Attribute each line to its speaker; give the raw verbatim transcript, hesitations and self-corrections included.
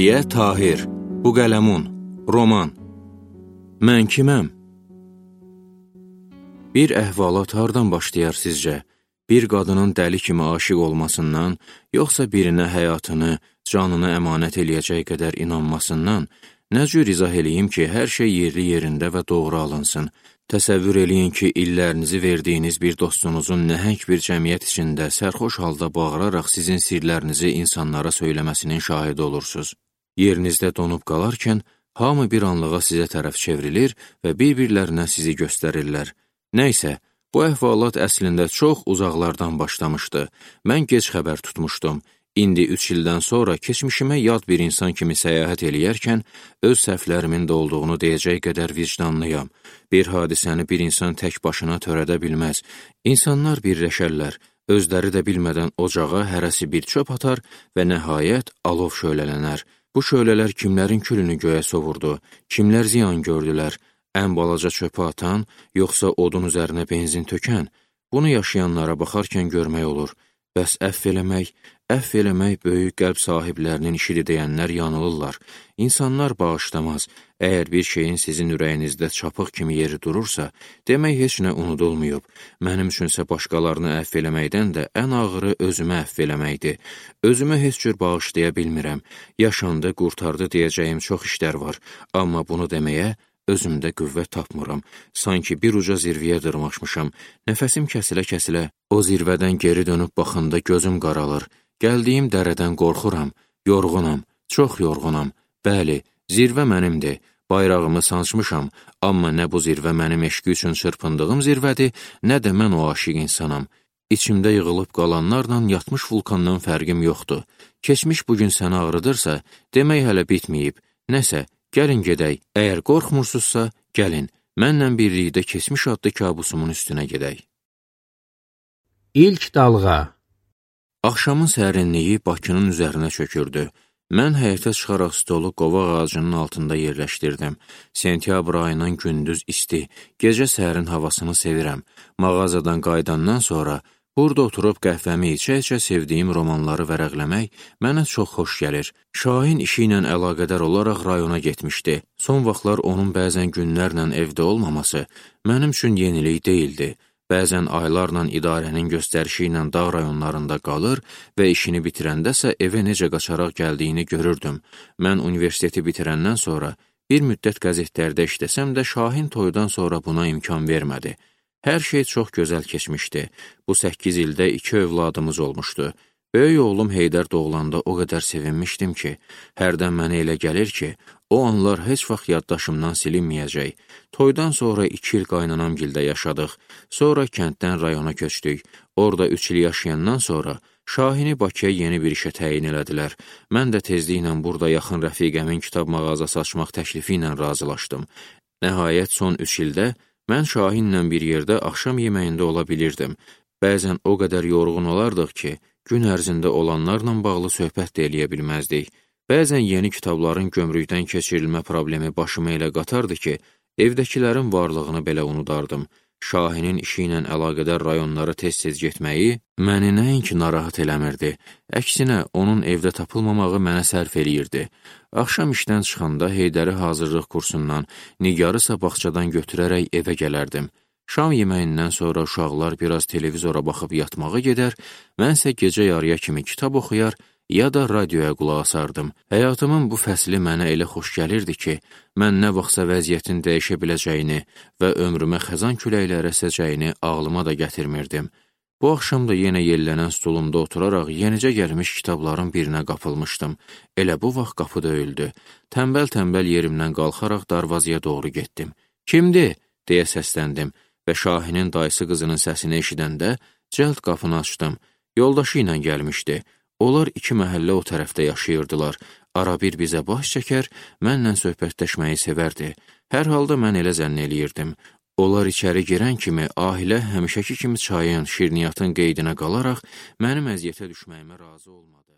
Speaker 1: Rəşidiyə Tahir, Buqələmun, Roman. Mən kiməm? Bir əhvalat hardan başlayar sizcə? Bir qadının dəli kimi aşiq olmasından, yoxsa birinə həyatını, canını əmanət eləyəcək qədər inanmasından, nə cür izah eləyim ki, hər şey yerli yerində və doğru alınsın? Təsəvvür eləyin ki, illərinizi verdiyiniz bir dostunuzun nəhəng bir cəmiyyət içində sərxoş halda bağıraraq sizin sirlərinizi insanlara söyləməsinin şahidi olursunuz. Yerinizdə donub qalarkən, hamı bir anlığa sizə tərəf çevrilir və bir-birlərinə sizi göstərirlər. Nəysə, bu əhvalat əslində çox uzaqlardan başlamışdı. Mən gec xəbər tutmuşdum. İndi üç ildən sonra keçmişimə yad bir insan kimi səyahət eləyərkən, öz səhvlərimin də olduğunu deyəcək qədər vicdanlıyam. Bir hadisəni bir insan tək başına törədə bilməz. İnsanlar birləşərlər, özləri də bilmədən ocağa hərəsi bir çöp atar və nəhayət alov şölələnər. Bu şölələr kimlərin külünü göyə sovurdu, kimlər ziyan gördülər, ən balaca çöpü atan, yoxsa odun üzərinə benzin tökən? Bunu yaşayanlara baxarkən görmək olur. Bəs əff eləmək, əff eləmək böyük qəlb sahiblərinin işidir deyənlər yanılırlar. İnsanlar bağışlamaz. Əgər bir şeyin sizin ürəyinizdə çapıq kimi yeri durursa, demək heç nə unudulmayıb. Mənim üçünsə başqalarını əff eləməkdən də ən ağırı özümə əff eləməkdir. Özümə heç cür bağışlaya bilmirəm. Yaşandı, qurtardı deyəcəyim çox işlər var. Amma bunu deməyə özümdə qüvvət tapmıram. Sanki bir uca zirvəyə dırmaşmışam. Nəfəsim kəsilə-kəsilə, o zirvədən geri dönüb baxanda gözüm qaralır. Gəldiyim dərədən qorxuram, yorğunam, çox yorğunam. Bəli, zirvə mənimdir, bayrağımı sancmışam, amma nə bu zirvə mənim eşqi üçün çırpındığım zirvədir, nə də mən o aşiq insanam. İçimdə yığılıb qalanlarla yatmış vulkandan fərqim yoxdur. Keçmiş bugün səni ağrıdırsa, demək hələ bitməyib. Nəsə, gəlin gedək. Əgər qorxmursuzsa, gəlin. Mənlə birlikdə keçmiş adlı kabusumun üstünə gedək.
Speaker 2: İlk dalğa.
Speaker 1: Axşamın sərinliyi Bakının üzərinə çökürdü. Mən həyətə çıxaraq stolu qovaq ağacının altında yerləşdirdim. Sentyabr ayının gündüz isti, gecə sərin havasını sevirəm. Mağazadan qaydandan sonra burada oturub qəhvəmi içə-içə sevdiyim romanları vərəqləmək mənə çox xoş gəlir. Şahin işi ilə əlaqədar olaraq rayona getmişdi. Son vaxtlar onun bəzən günlərlə evdə olmaması mənim üçün yenilik deyildi. Bəzən aylarla idarənin göstərişi ilə dağ rayonlarında qalır və işini bitirəndəsə evə necə qaçaraq gəldiyini görürdüm. Mən universiteti bitirəndən sonra bir müddət qəzetlərdə işləsəm də Şahin toydan sonra buna imkan vermədi. Hər şey çox gözəl keçmişdi. Bu səkkiz ildə iki övladımız olmuşdu. Böyük oğlum Heydər doğulanda o qədər sevinmişdim ki, hərdən mənə elə gəlir ki, o anlar heç vaxt yaddaşımdan silinməyəcək. Toydan sonra iki il qaynanamgildə yaşadıq. Sonra kənddən rayona köçdük. Orada üç il yaşayandan sonra Şahini Bakıya yeni bir işə təyin elədilər. Mən də tezliklə burada yaxın rəfiqəmin kitab mağazası açmaq təklifi ilə razılaşdım. Nəhayət son üç ildə mən Şahinlə bir yerdə axşam yeməyində ola bilirdim. Bəzən o qədər yorğun olardıq ki, gün ərzində olanlarla bağlı söhbət də eləyə bilməzdik. Bəzən yeni kitabların gömrükdən keçirilmə problemi başıma elə qatardı ki, evdəkilərin varlığını belə unudardım. Şahinin işi ilə əlaqədar rayonlara tez-tez getməyi məni nəinki narahat eləmirdi. Əksinə, onun evdə tapılmamağı mənə sərf eləyirdi. Axşam işdən çıxanda Heydəri hazırlıq kursundan, Nigarısa bağçadan götürərək evə gələrdim. Şam yeməyindən sonra uşaqlar biraz televizora baxıb yatmağa gedər, mənsə gecə yarıya kimi kitab oxuyar, ya da radioya qulaq asardım. Həyatımın bu fəsli mənə elə xoş gəlirdi ki, mən nə vaxtsa vəziyyətin dəyişə biləcəyini və ömrümə xəzan küləkləri əsəcəyini ağlıma da gətirmirdim. Bu axşam da yenə yellənən stolumda oturaraq yenicə gəlmiş kitabların birinə qapılmışdım. Elə bu vaxt qapı döyüldü. Tənbəl-tənbəl yerimdən qalxaraq darvazaya doğru getdim. Kimdir? Deyə səsləndim və Şahinin dayısı qızının səsini eşidəndə cəld qapını açdım. Yoldaşı ilə gəlmişdi. Onlar iki məhəllə o tərəfdə yaşayırdılar. Ara bir bizə baş çəkər, mənlə söhbətləşməyi sevərdi. Hər halda mən elə zənn eləyirdim. Onlar içəri girən kimi Ahilə həmişəki kimi çayın, şirniyyatın qeydinə qalaraq mənim əziyyətə düşməyimə razı olmadı.